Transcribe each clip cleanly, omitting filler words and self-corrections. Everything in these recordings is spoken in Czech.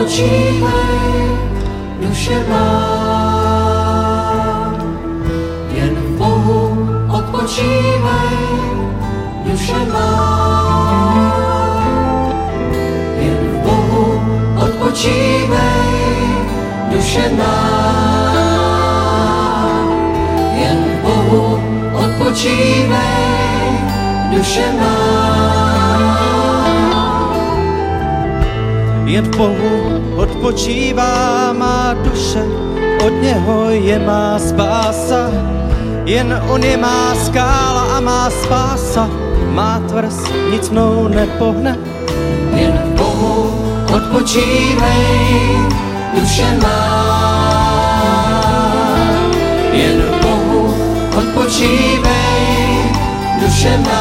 odpočívej, duše má. Jen v Bohu odpočívej, duše má. Jen v Bohu odpočívej, duše má. Jen v Bohu odpočívej, duše má. Jen v Bohu odpočívá má duše, od něho je má spása. Jen on je má skála a má spása, má tvrz, nic mnou nepohne. Jen v Bohu odpočívej, duše má. Jen v Bohu odpočívej, duše má.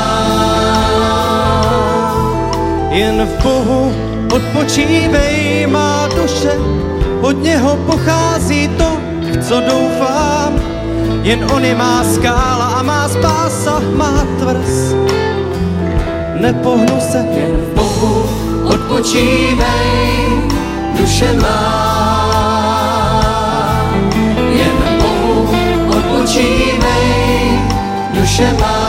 Jen v Bohu odpočívej má duše, od něho pochází to, v co doufám. Jen on je má skála a má spása, má tvrz, nepohnu se. Jen v Bohu odpočívej, duše má. Jen v Bohu odpočívej, duše má.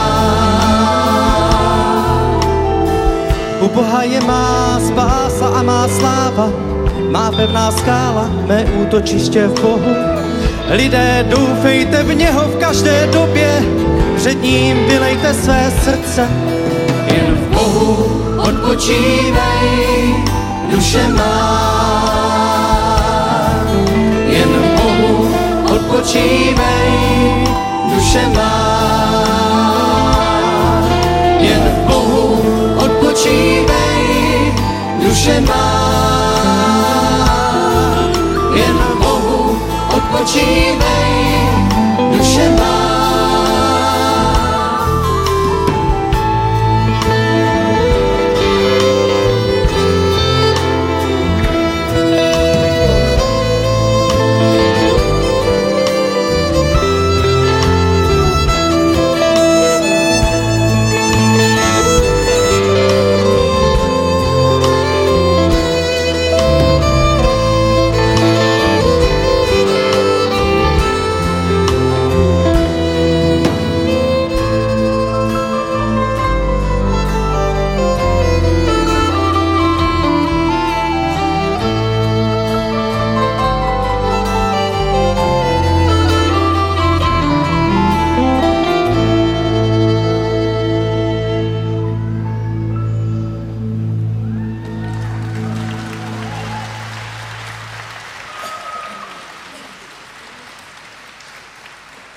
U Boha je má spása a má sláva, má pevná skála, mé útočiště v Bohu. Lidé, doufejte v něho v každé době, před ním vylejte své srdce. Jen v Bohu odpočívej, duše má. Jen v Bohu odpočívej, duše má. Jen v Bohu odpočívej, duše má. Jen v Bohu odpočívej, duše má.